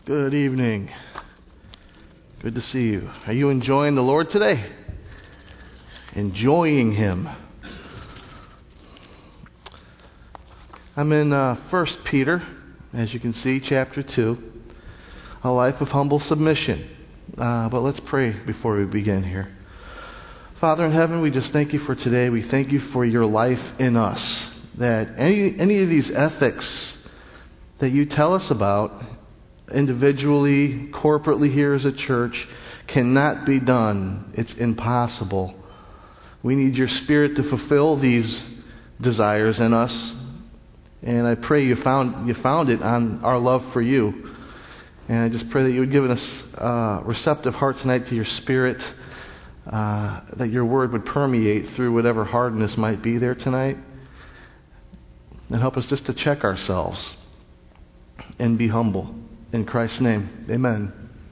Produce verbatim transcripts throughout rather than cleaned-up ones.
Good evening. Good to see you. Are you enjoying the Lord today? Enjoying Him. I'm in uh, First Peter, as you can see, chapter two, a life of humble submission. Uh, but let's pray before we begin here. Father in heaven, we just thank you for today. We thank you for your life in us. That any any of these ethics that you tell us about, individually, corporately here as a church, cannot be done. It's impossible. We need your Spirit to fulfill these desires in us. And I pray you found you found it on our love for you. And I just pray that you would give us a receptive heart tonight to your Spirit, uh, that your word would permeate through whatever hardness might be there tonight. And help us just to check ourselves and be humble. In Christ's name, amen.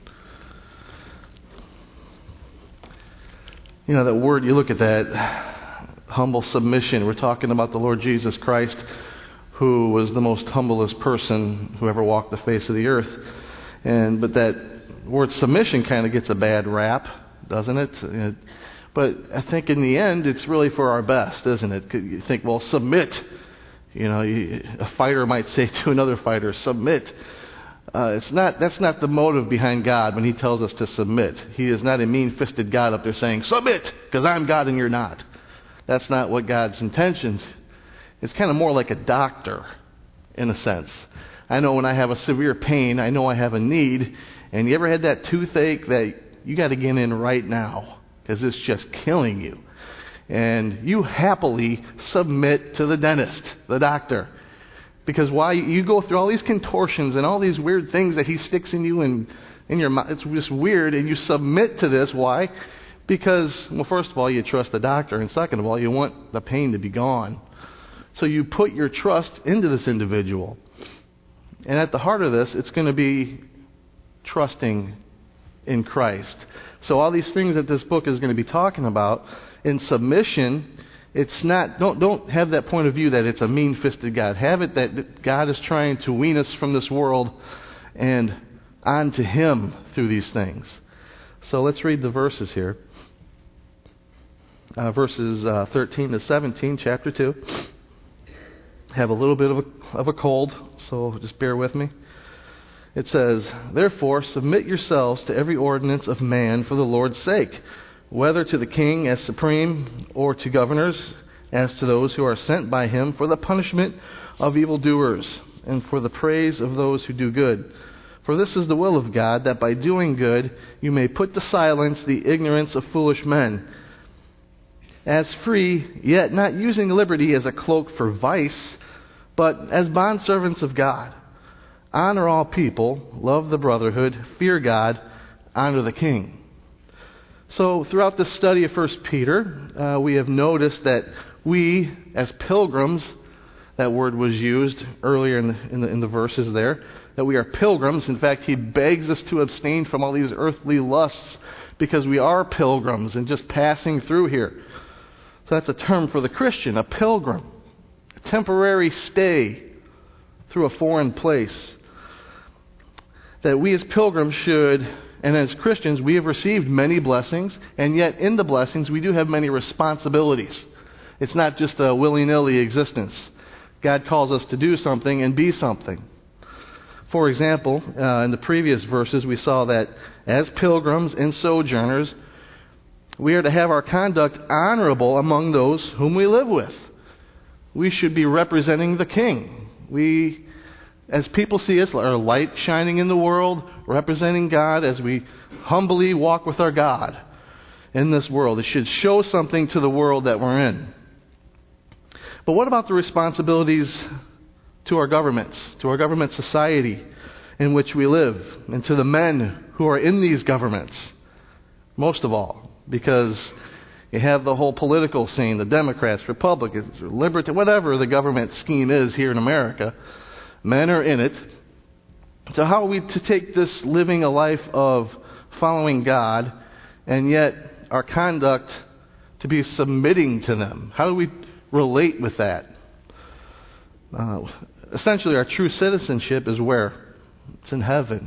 You know, that word, you look at that, humble submission. We're talking about the Lord Jesus Christ, who was the most humblest person who ever walked the face of the earth. And but that word submission kind of gets a bad rap, doesn't it? it? But I think in the end, it's really for our best, isn't it? You think, well, submit. You know, you, a fighter might say to another fighter, submit. Uh, it's not. That's not the motive behind God when He tells us to submit. He is not a mean-fisted God up there saying, submit, because I'm God and you're not. That's not what God's intentions. It's kind of more like a doctor, in a sense. I know when I have a severe pain, I know I have a need, and you ever had that toothache that you got to get in right now, because it's just killing you. And you happily submit to the dentist, the doctor. Because why you go through all these contortions and all these weird things that he sticks in you and in your mouth. It's just weird, and you submit to this. Why? Because, well, first of all, you trust the doctor, and second of all, you want the pain to be gone. So you put your trust into this individual. And at the heart of this, it's going to be trusting in Christ. So all these things that this book is going to be talking about in submission. It's not, don't don't have that point of view that it's a mean-fisted God. Have it that God is trying to wean us from this world and onto Him through these things. So let's read the verses here. Uh, verses uh, thirteen to seventeen, chapter two. Have a little bit of a, of a cold, so just bear with me. It says, therefore, submit yourselves to every ordinance of man for the Lord's sake, whether to the king as supreme, or to governors as to those who are sent by him for the punishment of evildoers, and for the praise of those who do good. For this is the will of God, that by doing good you may put to silence the ignorance of foolish men. As free, yet not using liberty as a cloak for vice, but as bondservants of God. Honor all people, love the brotherhood, fear God, honor the king. So throughout the study of First Peter, uh, we have noticed that we, as pilgrims, that word was used earlier in the, in, the, in the verses there, that we are pilgrims. In fact, he begs us to abstain from all these earthly lusts because we are pilgrims and just passing through here. So that's a term for the Christian, a pilgrim, a temporary stay through a foreign place. That we as pilgrims should... And as Christians, we have received many blessings, and yet in the blessings, we do have many responsibilities. It's not just a willy-nilly existence. God calls us to do something and be something. For example, uh, in the previous verses, we saw that as pilgrims and sojourners, we are to have our conduct honorable among those whom we live with. We should be representing the King. We, as people see us, are light shining in the world, representing God as we humbly walk with our God in this world. It should show something to the world that we're in. But what about the responsibilities to our governments, to our government society in which we live, and to the men who are in these governments? Most of all, because you have the whole political scene, the Democrats, Republicans, Libertarians, whatever the government scheme is here in America, men are in it. So how are we to take this living a life of following God, and yet our conduct to be submitting to them? How do we relate with that? Uh, essentially, our true citizenship is where? It's in heaven.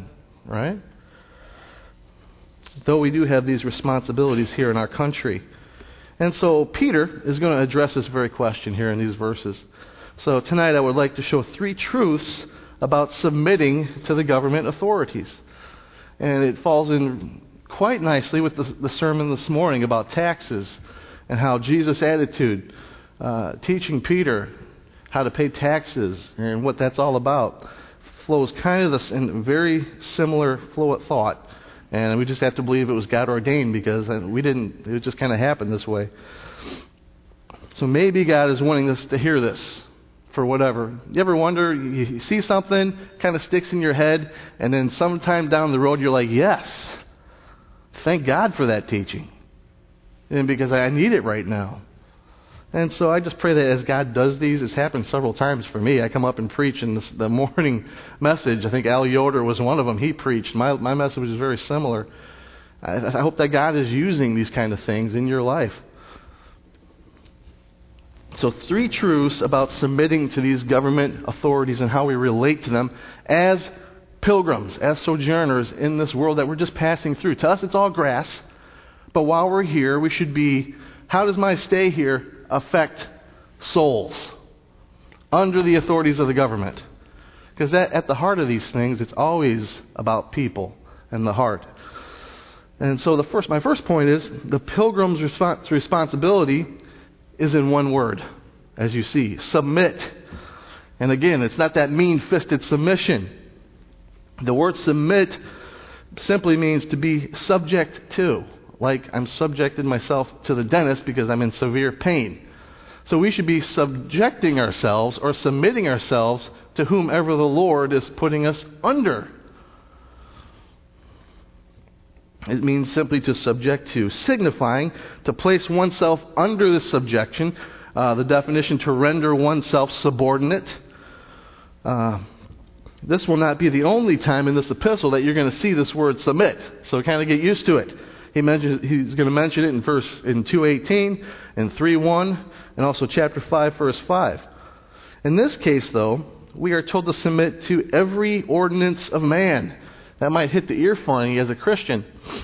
right? Though we do have these responsibilities here in our country. And so Peter is going to address this very question here in these verses. So tonight I would like to show three truths about submitting to the government authorities. And it falls in quite nicely with the, the sermon this morning about taxes and how Jesus' attitude, uh, teaching Peter how to pay taxes and what that's all about, flows kind of this in very similar flow of thought. And we just have to believe it was God ordained, because we didn't, it just kind of happened this way. So maybe God is wanting us to hear this for whatever. You ever wonder, you see something, kind of sticks in your head, and then sometime down the road you're like, yes, thank God for that teaching. And because I need it right now. And so I just pray that as God does these, it's happened several times for me. I come up and preach in this, the morning message. I think Al Yoder was one of them. He preached. My my message was very similar. I, I hope that God is using these kind of things in your life. So three truths about submitting to these government authorities and how we relate to them as pilgrims, as sojourners in this world that we're just passing through. To us, it's all grass. But while we're here, we should be, how does my stay here affect souls under the authorities of the government? Because at the heart of these things, it's always about people and the heart. And so the first, my first point is the pilgrim's respons- responsibility is in one word, as you see, submit. And again, it's not that mean-fisted submission. The word submit simply means to be subject to. Like I'm subjected myself to the dentist because I'm in severe pain. So we should be subjecting ourselves or submitting ourselves to whomever the Lord is putting us under. It means simply to subject to, signifying to place oneself under this subjection. Uh, the definition, to render oneself subordinate. Uh, this will not be the only time in this epistle that you're going to see this word submit. So kind of get used to it. He mentions, he's going to mention it in verse in two eighteen and three one, and also chapter five, verse five. In this case, though, we are told to submit to every ordinance of man. That might hit the ear funny as a Christian.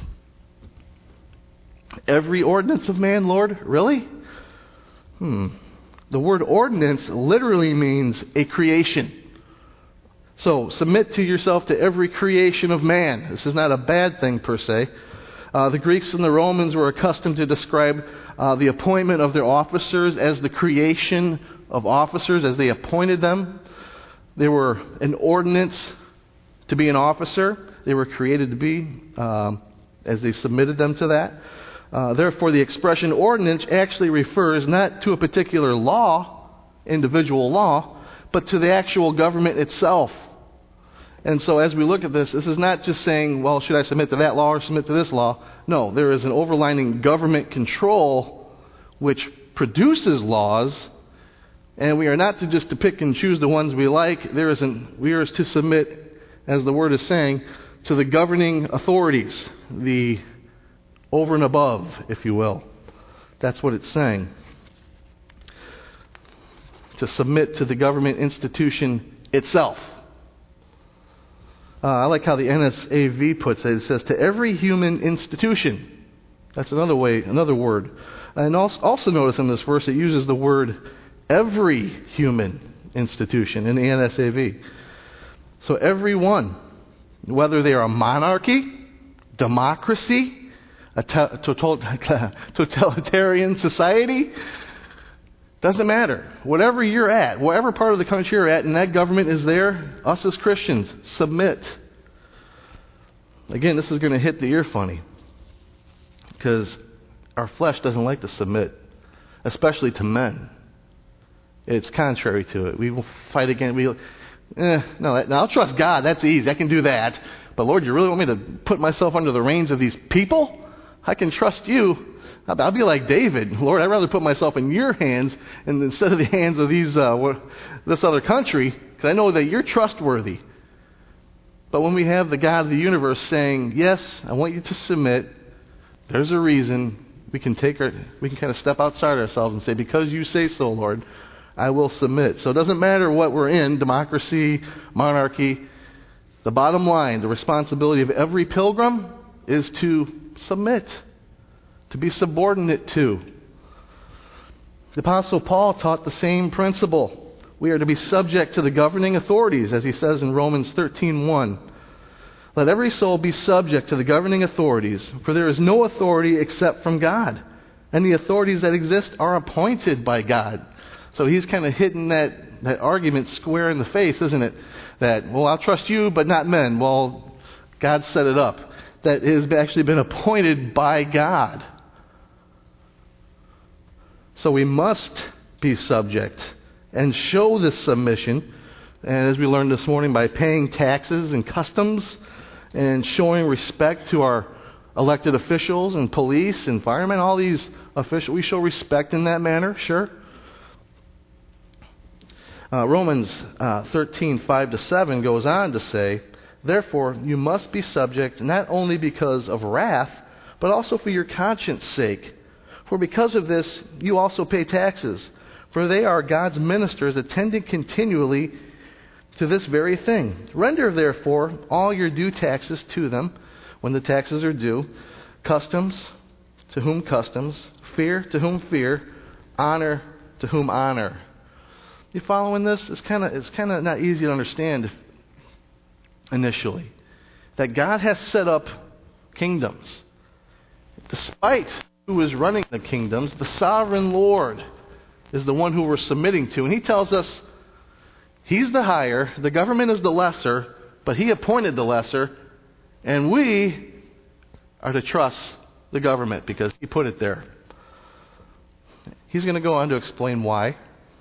Every ordinance of man, Lord? Really? Hmm. The word ordinance literally means a creation. So submit to yourself to every creation of man. This is not a bad thing per se. Uh, the Greeks and the Romans were accustomed to describe uh, the appointment of their officers as the creation of officers, as they appointed them. They were an ordinance to be an officer. They were created to be, um, as they submitted them to that. Uh, therefore, the expression ordinance actually refers not to a particular law, individual law, but to the actual government itself. And so as we look at this, this is not just saying, well, should I submit to that law or submit to this law? No, there is an overlining government control which produces laws, and we are not to just to pick and choose the ones we like. There isn't. We are to submit, as the word is saying, to the governing authorities, the over and above, if you will. That's what it's saying. To submit to the government institution itself. Uh, I like how the N S A V puts it. It says, to every human institution. That's another way, another word. And also, also notice in this verse it uses the word every human institution in the N S A V. So every one, whether they are a monarchy, democracy, a totalitarian society, doesn't matter. Whatever you're at, whatever part of the country you're at, and that government is there, us as Christians, submit. Again, this is going to hit the ear funny. Because our flesh doesn't like to submit, especially to men. It's contrary to it. We will fight against, we, eh, no, no, I'll trust God, that's easy, I can do that. But Lord, you really want me to put myself under the reins of these people? I can trust you. I'll be like David. Lord, I'd rather put myself in your hands and instead of the hands of these uh, this other country, because I know that you're trustworthy. But when we have the God of the universe saying, yes, I want you to submit, there's a reason. We can take our, we can kind of step outside ourselves and say, because you say so, Lord, I will submit. So it doesn't matter what we're in, democracy, monarchy, The bottom line, the responsibility of every pilgrim is to submit, to be subordinate to. The Apostle Paul taught the same principle. We are to be subject to the governing authorities, as he says in Romans thirteen one. Let every soul be subject to the governing authorities, for there is no authority except from God, and the authorities that exist are appointed by God. So he's kind of hitting that, that argument square in the face, isn't it? That, well, I'll trust you, but not men. Well, God set it up. That it has actually been appointed by God. So we must be subject and show this submission, and as we learned this morning, by paying taxes and customs and showing respect to our elected officials and police and firemen, all these officials. We show respect in that manner, sure. Uh, Romans uh, thirteen, five to seven goes on to say, therefore you must be subject not only because of wrath, but also for your conscience sake. For because of this you also pay taxes, for they are God's ministers attending continually to this very thing. Render therefore all your due taxes to them when the taxes are due, customs to whom customs, fear to whom fear, honor to whom honor. You following this? It's kind of it's kind of not easy to understand initially. That God has set up kingdoms. Despite who is running the kingdoms, the sovereign Lord is the one who we're submitting to. And he tells us He's the higher, the government is the lesser, but He appointed the lesser, and we are to trust the government because He put it there. He's going to go on to explain why.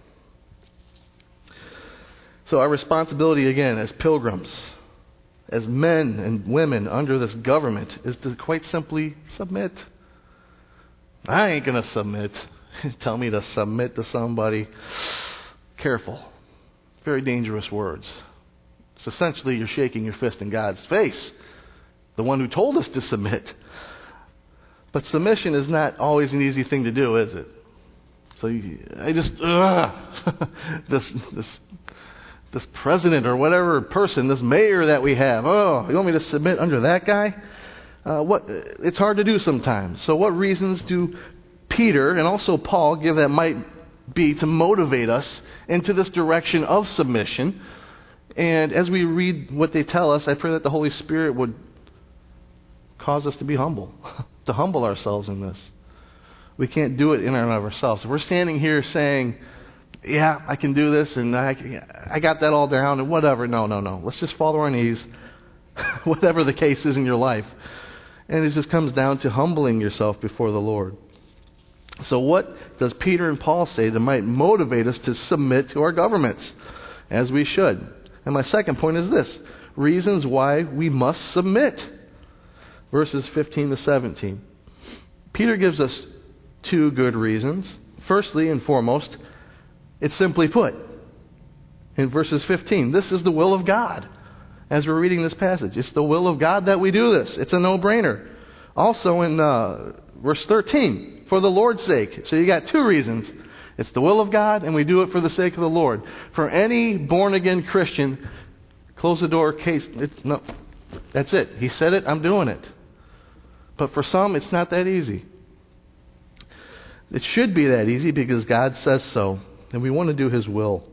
So our responsibility, again, as pilgrims, as men and women under this government, is to quite simply submit. I ain't going to submit. Tell me to submit to somebody. Careful. Very dangerous words. It's essentially you're shaking your fist in God's face, the one who told us to submit. But submission is not always an easy thing to do, is it? So you, I just, ugh, this, this, this president or whatever person, this mayor that we have, oh, you want me to submit under that guy? Uh, what? It's hard to do sometimes. So what reasons do Peter and also Paul give that might be to motivate us into this direction of submission? And as we read what they tell us, I pray that the Holy Spirit would cause us to be humble, to humble ourselves in this. We can't do it in and of ourselves. If we're standing here saying, yeah, I can do this and I, I got that all down and whatever. No, no, no. Let's just fall to our knees, whatever the case is in your life. And it just comes down to humbling yourself before the Lord. So what does Peter and Paul say that might motivate us to submit to our governments, as we should? And my second point is this: reasons why we must submit. Verses fifteen to seventeen. Peter gives us two good reasons. Firstly and foremost, it's simply put. In verses fifteen, this is the will of God. As we're reading this passage, it's the will of God that we do this. It's a no-brainer. Also in uh, verse thirteen, for the Lord's sake. So you got two reasons. It's the will of God, and we do it for the sake of the Lord. For any born-again Christian, close the door, case. It's, no, that's it. He said it, I'm doing it. But for some, it's not that easy. It should be that easy because God says so, and we want to do His will.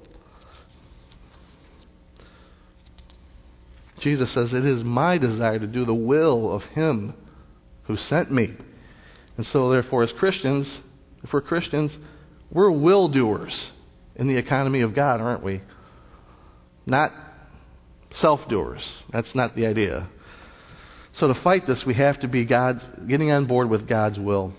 Jesus says, it is my desire to do the will of Him who sent me. And so therefore, as Christians, if we're Christians, we're will doers in the economy of God, aren't we? Not self-doers. That's not the idea. So to fight this, we have to be God's, getting on board with God's will.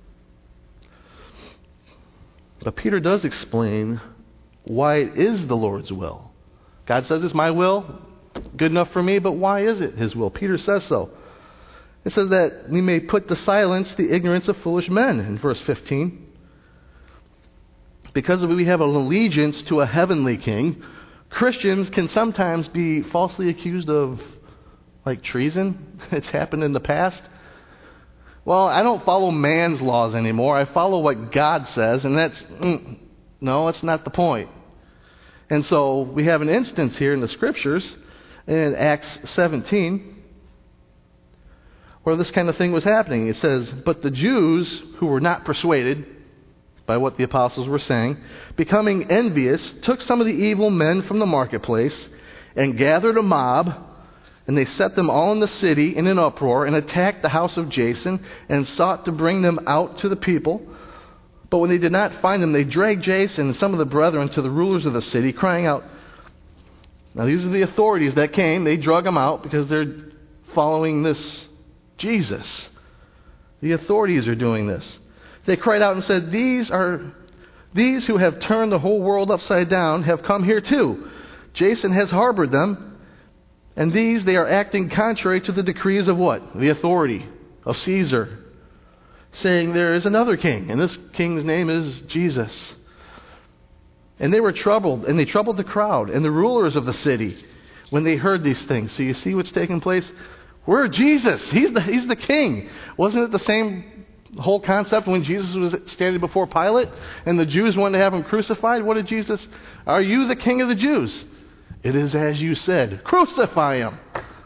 But Peter does explain why it is the Lord's will. God says it's my will, good enough for me, but why is it His will? Peter says so. It says that we may put to silence the ignorance of foolish men in verse fifteen. Because we have an allegiance to a heavenly king, Christians can sometimes be falsely accused of like treason. It's happened in the past. Well, I don't follow man's laws anymore. I follow what God says, and that's, mm, no, that's not the point. And so we have an instance here in the Scriptures in Acts seventeen, where this kind of thing was happening. It says, "But the Jews who were not persuaded by what the apostles were saying, becoming envious, took some of the evil men from the marketplace and gathered a mob, and they set them all in the city in an uproar and attacked the house of Jason and sought to bring them out to the people. But when they did not find them, they dragged Jason and some of the brethren to the rulers of the city, crying out." Now these are the authorities that came. They drug them out because they're following this Jesus. The authorities are doing this. They cried out and said, These are these who have turned the whole world upside down have come here too. Jason has harbored them, and these they are acting contrary to the decrees of what? The authority of Caesar, saying there is another king, and this king's name is Jesus. And they were troubled, and they troubled the crowd and the rulers of the city when they heard these things. So you see what's taking place? We're Jesus. He's the, he's the king. Wasn't it the same whole concept when Jesus was standing before Pilate and the Jews wanted to have him crucified? What did Jesus? Are you the king of the Jews? It is as you said. Crucify him.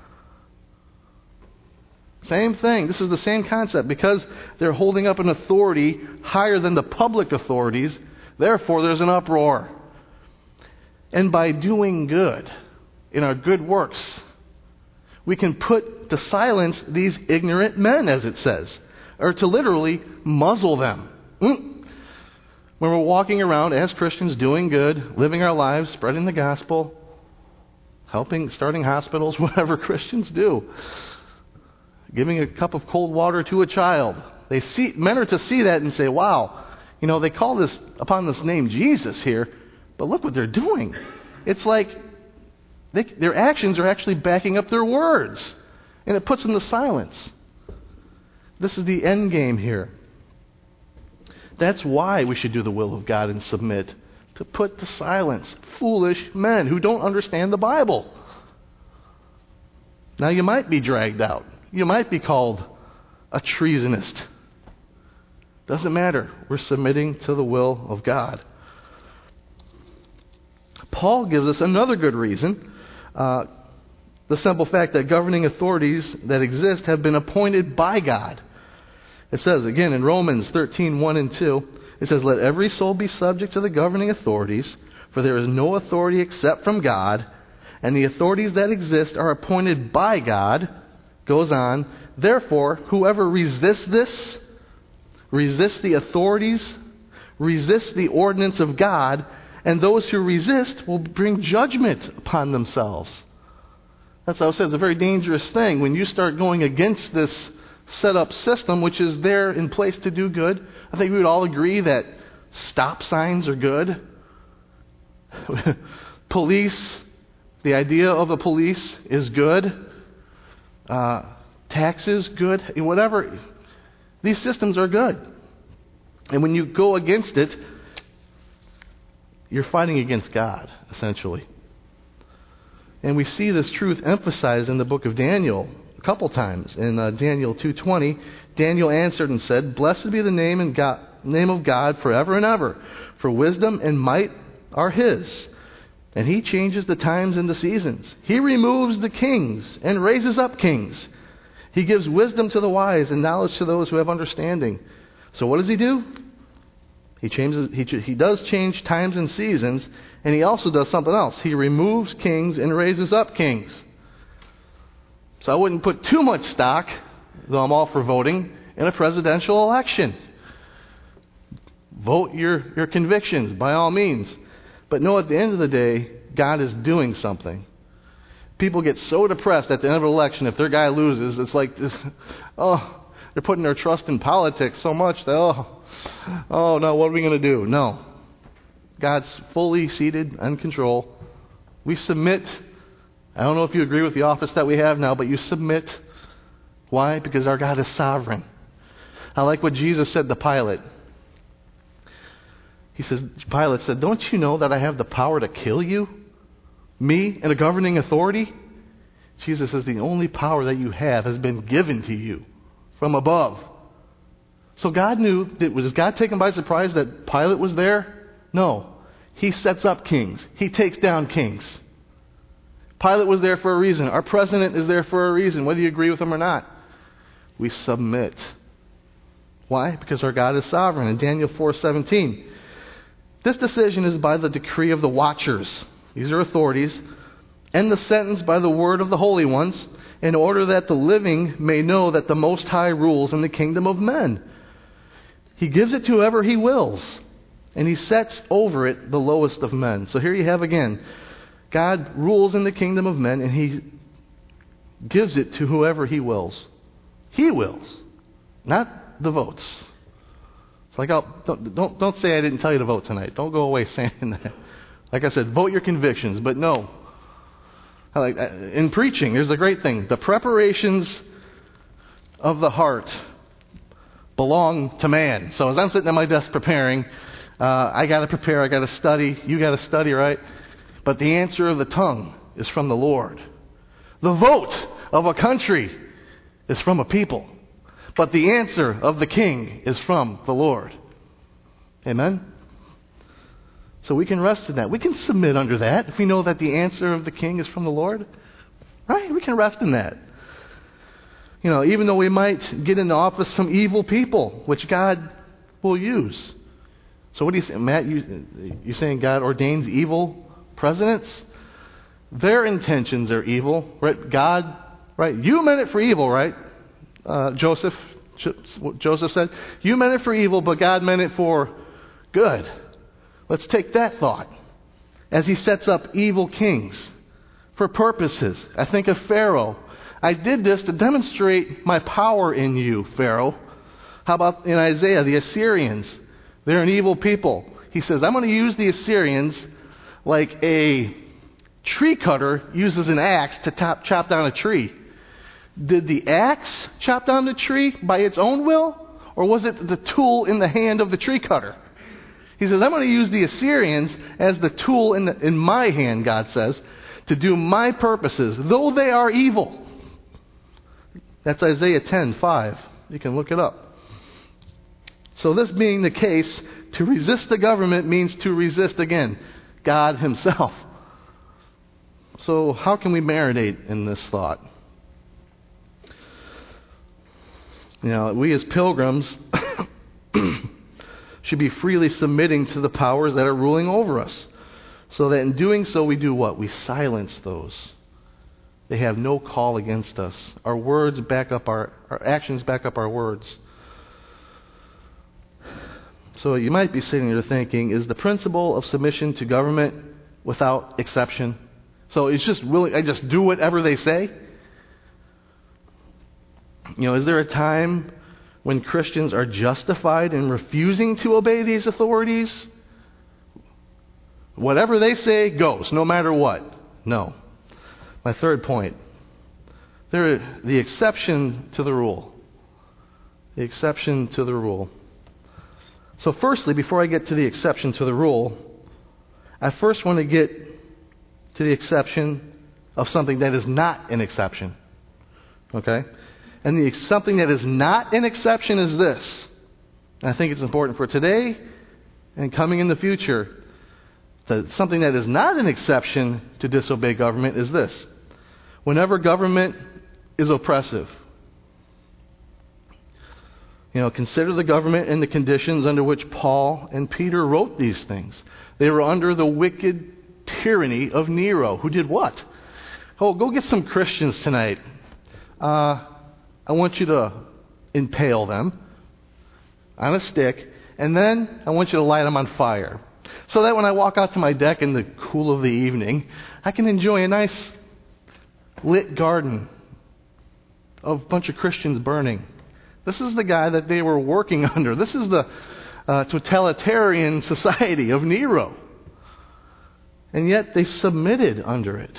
Same thing. This is the same concept. Because they're holding up an authority higher than the public authorities, therefore there's an uproar. And by doing good, in our good works, we can put to silence these ignorant men, as it says, or to literally muzzle them. Mm. When we're walking around as Christians doing good, living our lives, spreading the gospel, helping, starting hospitals, whatever Christians do, giving a cup of cold water to a child. They see, men are to see that and say, wow, you know, they call this upon this name Jesus here, but look what they're doing. It's like they, their actions are actually backing up their words, and it puts them to silence. This is the end game here. That's why we should do the will of God and submit, to put to silence foolish men who don't understand the Bible. Now you might be dragged out. You might be called a treasonist. Doesn't matter. We're submitting to the will of God. Paul gives us another good reason. Uh, the simple fact that governing authorities that exist have been appointed by God. It says, again, in Romans thirteen, one and two, it says, "Let every soul be subject to the governing authorities, for there is no authority except from God, and the authorities that exist are appointed by God." Goes on, "Therefore, whoever resists this, resists the authorities, resists the ordinance of God, and those who resist will bring judgment upon themselves." That's how I said, it's a very dangerous thing. When you start going against this set up system, which is there in place to do good, I think we would all agree that stop signs are good. Police, the idea of a police is good. Uh, taxes, good. Whatever. These systems are good. And when you go against it, you're fighting against God, essentially. And we see this truth emphasized in the book of Daniel a couple times. In uh, Daniel two twenty, Daniel answered and said, "Blessed be the name and God, name of God forever and ever, for wisdom and might are His. And He changes the times and the seasons. He removes the kings and raises up kings. He gives wisdom to the wise and knowledge to those who have understanding." So what does He do? He changes. He, he does change times and seasons, and He also does something else. He removes kings and raises up kings. So I wouldn't put too much stock, though I'm all for voting, in a presidential election. Vote your, your convictions, by all means. But know at the end of the day, God is doing something. People get so depressed at the end of an election if their guy loses. It's like, oh, they're putting their trust in politics so much that, oh, oh no, what are we going to do? No. God's fully seated and control. We submit. I don't know if you agree with the office that we have now, but you submit. Why? Because our God is sovereign. I like what Jesus said to Pilate. He says, Pilate said, "Don't you know that I have the power to kill you? Me and a governing authority?" Jesus says, "The only power that you have has been given to you from above." So God knew, that, was God taken by surprise that Pilate was there? No. He sets up kings. He takes down kings. Pilate was there for a reason. Our president is there for a reason, whether you agree with him or not. We submit. Why? Because our God is sovereign. In Daniel four seventeen, this decision is by the decree of the watchers. These are authorities. And the sentence by the word of the holy ones, in order that the living may know that the Most High rules in the kingdom of men. He gives it to whoever He wills, and He sets over it the lowest of men. So here you have again, God rules in the kingdom of men, and He gives it to whoever He wills. He wills, not the votes. It's like, I'll, don't, don't, don't say I didn't tell you to vote tonight. Don't go away saying that. Like I said, vote your convictions, but no. I like in preaching, there's a great thing. The preparations of the heart belong to man. So as I'm sitting at my desk preparing, uh, I got to prepare, I got to study, you got to study, right? But the answer of the tongue is from the Lord. The vote of a country is from a people. But the answer of the king is from the Lord. Amen? So we can rest in that. We can submit under that if we know that the answer of the king is from the Lord. Right? We can rest in that. You know, even though we might get into office some evil people, which God will use. So what do you say, Matt? You, you're saying God ordains evil presidents? Their intentions are evil. Right? God, right? You meant it for evil, right? Uh, Joseph, Joseph said, you meant it for evil, but God meant it for good. Let's take that thought. As He sets up evil kings for purposes. I think of Pharaoh. I did this to demonstrate my power in you, Pharaoh. How about in Isaiah, the Assyrians? They're an evil people. He says, I'm going to use the Assyrians like a tree cutter uses an axe to top, chop down a tree. Did the axe chop down the tree by its own will? Or was it the tool in the hand of the tree cutter? He says, I'm going to use the Assyrians as the tool in, the, in my hand, God says, to do my purposes, though they are evil. That's Isaiah ten five. You can look it up. So this being the case, to resist the government means to resist, again, God Himself. So how can we marinate in this thought? You know, we as pilgrims should be freely submitting to the powers that are ruling over us. So that in doing so, we do what? We silence those. They have no call against us. Our words back up our, our actions back up our words. So you might be sitting there thinking, is the principle of submission to government without exception? So it's just really, I just do whatever they say? You know, is there a time when Christians are justified in refusing to obey these authorities? Whatever they say goes, no matter what. No. My third point. There, the exception to the rule. The exception to the rule. So firstly, before I get to the exception to the rule, I first want to get to the exception of something that is not an exception. Okay? And the something that is not an exception is this. And I think it's important for today and coming in the future. That something that is not an exception to disobey government is this. Whenever government is oppressive. You know, consider the government and the conditions under which Paul and Peter wrote these things. They were under the wicked tyranny of Nero, who did what? Oh, go get some Christians tonight. Uh, I want you to impale them on a stick, and then I want you to light them on fire. So that when I walk out to my deck in the cool of the evening, I can enjoy a nice lit garden of a bunch of Christians burning. This is the guy that they were working under. This is the uh, totalitarian society of Nero. And yet they submitted under it.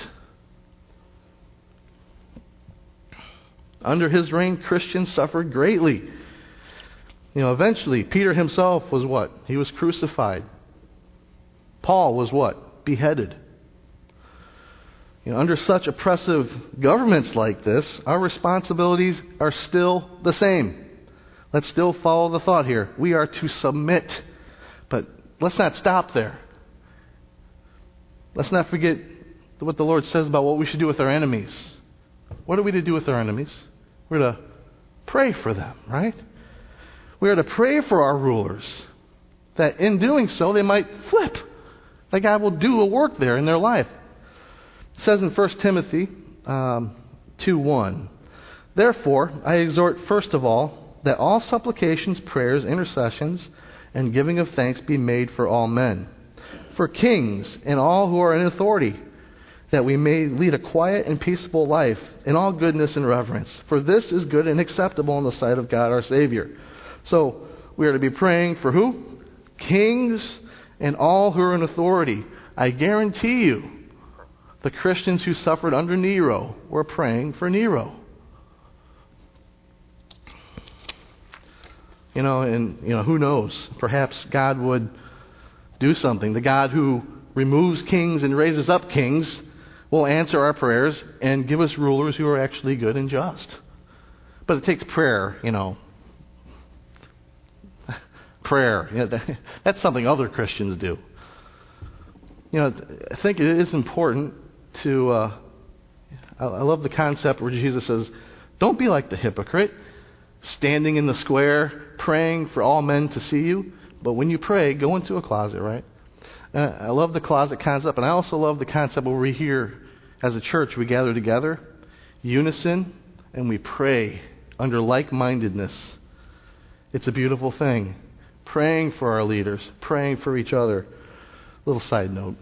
Under his reign, Christians suffered greatly. You know, eventually, Peter himself was what? He was crucified. Paul was what? Beheaded. You know, under such oppressive governments like this, our responsibilities are still the same. Let's still follow the thought here. We are to submit. But let's not stop there. Let's not forget what the Lord says about what we should do with our enemies. What are we to do with our enemies? We're to pray for them, right? We are to pray for our rulers, that in doing so they might flip, that God will do a work there in their life. It says in First Timothy um, two one, therefore I exhort first of all that all supplications, prayers, intercessions, and giving of thanks be made for all men, for kings and all who are in authority, that we may lead a quiet and peaceable life in all goodness and reverence. For this is good and acceptable in the sight of God our Savior. So we are to be praying for who? Kings and all who are in authority. I guarantee you, the Christians who suffered under Nero were praying for Nero. You know, and you know, who knows? Perhaps God would do something. The God who removes kings and raises up kings will answer our prayers and give us rulers who are actually good and just. But it takes prayer, you know. Prayer. You know, that, that's something other Christians do. You know, I think it is important to, uh, I, I love the concept where Jesus says, don't be like the hypocrite, standing in the square, praying for all men to see you. But when you pray, go into a closet, right? And I love the closet concept, and I also love the concept where we here, as a church, we gather together, unison, and we pray under like-mindedness. It's a beautiful thing. Praying for our leaders, praying for each other. Little side note.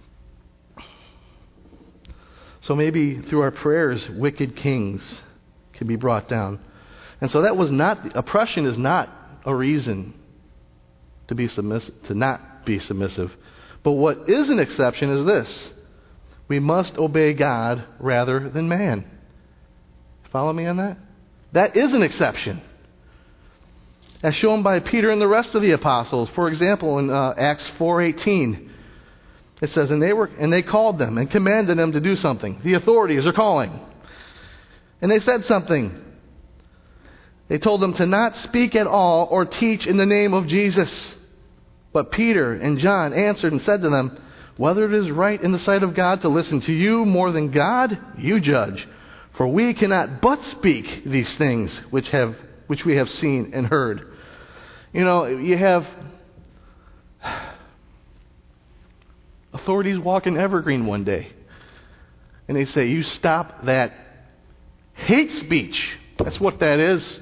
So maybe through our prayers, wicked kings can be brought down. And so that was not, oppression is not a reason to be submissive, to not be submissive. But what is an exception is this: we must obey God rather than man. Follow me on that? That is an exception, as shown by Peter and the rest of the apostles. For example, in uh, Acts four eighteen, it says, "And they were, and they called them and commanded them to do something." The authorities are calling, and they said something. They told them to not speak at all or teach in the name of Jesus. But Peter and John answered and said to them, "Whether it is right in the sight of God to listen to you more than God, you judge. For we cannot but speak these things which have which we have seen and heard." You know, you have authorities walk in Evergreen one day, and they say, "You stop that hate speech." That's what that is.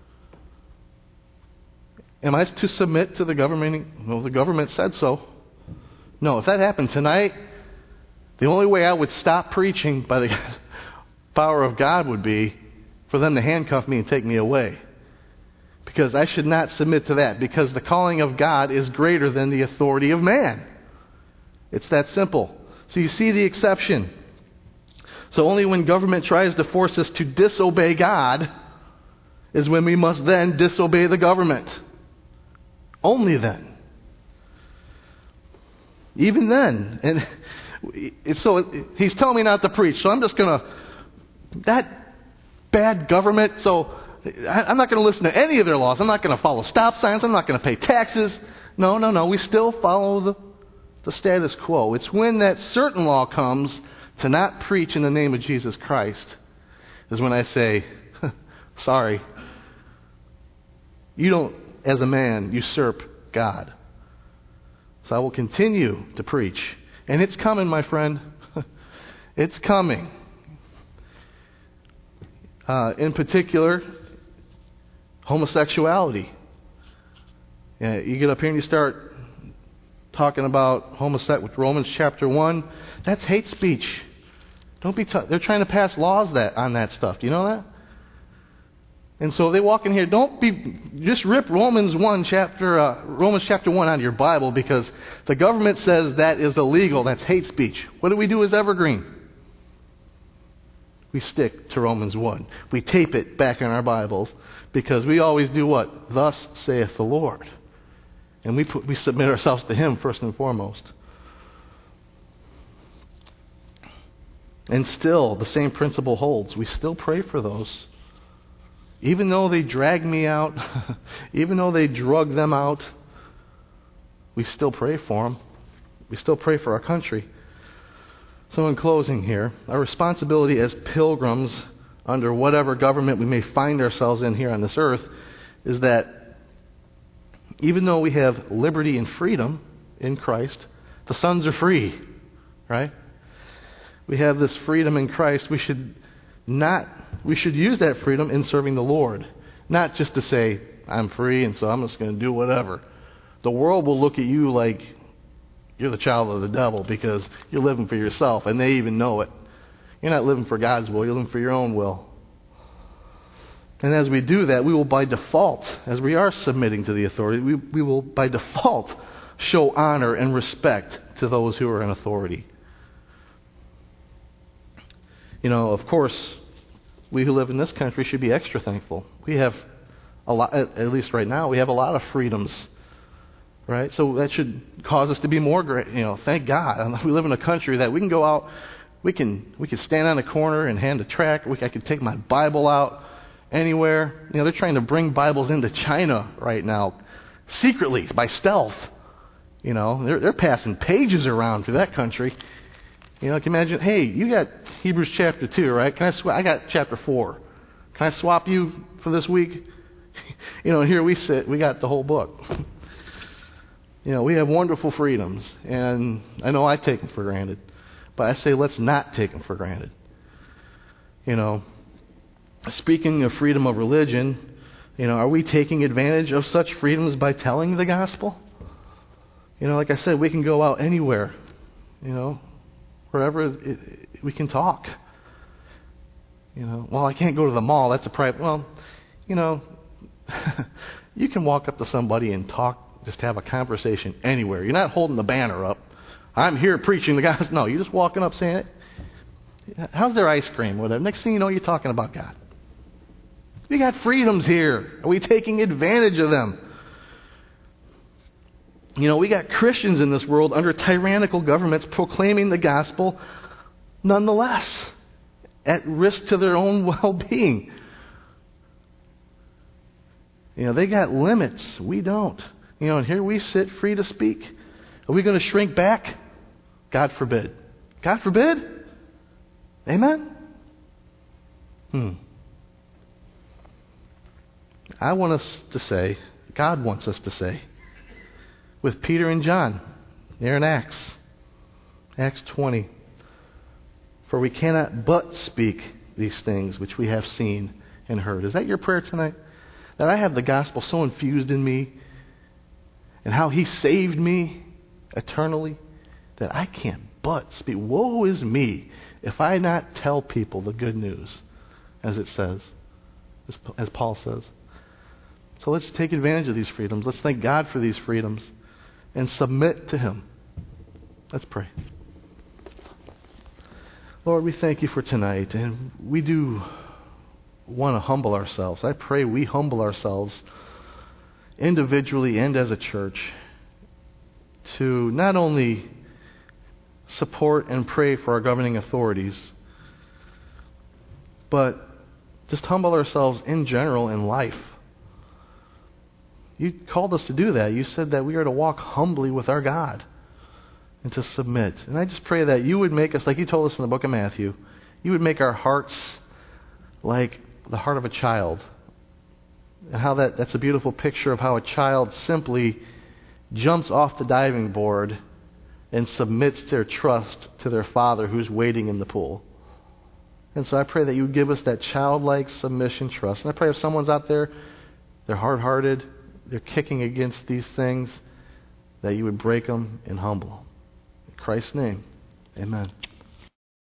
Am I to submit to the government? Well, the government said so. No, if that happened tonight, the only way I would stop preaching by the power of God would be for them to handcuff me and take me away. Because I should not submit to that, because the calling of God is greater than the authority of man. It's that simple. So you see the exception. So only when government tries to force us to disobey God is when we must then disobey the government. Only then. Even then. And so he's telling me not to preach, so I'm just going to, that bad government, so I'm not going to listen to any of their laws. I'm not going to follow stop signs. I'm not going to pay taxes. No, no, no. We still follow the, the status quo. It's when that certain law comes to not preach in the name of Jesus Christ is when I say, sorry, you don't, as a man, usurp God. So I will continue to preach. And it's coming, my friend. It's coming. Uh, in particular, homosexuality. Yeah, you get up here and you start talking about homosexuality with Romans chapter one. That's hate speech. Don't be. T- they're trying to pass laws that on that stuff. Do you know that? And so they walk in here. Don't be just rip Romans one chapter uh, Romans chapter one out of your Bible because the government says that is illegal. That's hate speech. What do we do as Evergreen? We stick to Romans one. We tape it back in our Bibles because we always do what? Thus saith the Lord. And we put, we submit ourselves to Him first and foremost. And still, the same principle holds. We still pray for those. Even though they drag me out, even though they drug them out, we still pray for them. We still pray for our country. So in closing here, our responsibility as pilgrims under whatever government we may find ourselves in here on this earth is that even though we have liberty and freedom in Christ, the sons are free, right? We have this freedom in Christ. We should not, we should use that freedom in serving the Lord, not just to say, I'm free and so I'm just going to do whatever. The world will look at you like you're the child of the devil because you're living for yourself, and they even know it. You're not living for God's will, you're living for your own will. And as we do that, we will by default, as we are submitting to the authority, we, we will by default show honor and respect to those who are in authority. You know, of course, we who live in this country should be extra thankful. We have a lot, at least right now, we have a lot of freedoms. Right? So that should cause us to be more great. You know, thank God. We live in a country that we can go out, we can we can stand on a corner and hand a tract. We, I can take my Bible out anywhere. You know, they're trying to bring Bibles into China right now, secretly, by stealth. You know, they're they're passing pages around through that country. You know, can you imagine? Hey, you got Hebrews chapter two, right? Can I? Sw- I got chapter four. Can I swap you for this week? You know, here we sit. We got the whole book. You know, we have wonderful freedoms, and I know I take them for granted, but I say let's not take them for granted. You know, speaking of freedom of religion, you know, are we taking advantage of such freedoms by telling the gospel? You know, like I said, we can go out anywhere, you know, wherever it, it, we can talk. You know, well, I can't go to the mall, that's a private, well, you know, you can walk up to somebody and talk. Just have a conversation anywhere. You're not holding the banner up. I'm here preaching the gospel. No, you're just walking up saying, how's their ice cream? Whatever. Next thing you know, you're talking about God. We got freedoms here. Are we taking advantage of them? You know, we got Christians in this world under tyrannical governments proclaiming the gospel nonetheless, at risk to their own well-being. You know, they got limits. We don't. You know, and here we sit free to speak. Are we going to shrink back? God forbid. God forbid? Amen? Hmm. I want us to say, God wants us to say, with Peter and John, there in Acts, Acts twenty, for we cannot but speak these things which we have seen and heard. Is that your prayer tonight? That I have the gospel so infused in me, and how He saved me eternally, that I can't but speak. Woe is me if I not tell people the good news, as it says, as, as Paul says. So let's take advantage of these freedoms. Let's thank God for these freedoms and submit to Him. Let's pray. Lord, we thank You for tonight, and we do want to humble ourselves. I pray we humble ourselves individually and as a church to not only support and pray for our governing authorities, but just humble ourselves in general in life. You called us to do that. You said that we are to walk humbly with our God and to submit. And I just pray that You would make us, like You told us in the book of Matthew, You would make our hearts like the heart of a child. And how that, that's a beautiful picture of how a child simply jumps off the diving board and submits their trust to their father who's waiting in the pool. And so I pray that You would give us that childlike submission trust. And I pray if someone's out there, they're hard-hearted, they're kicking against these things, that You would break them and humble them. In Christ's name, amen.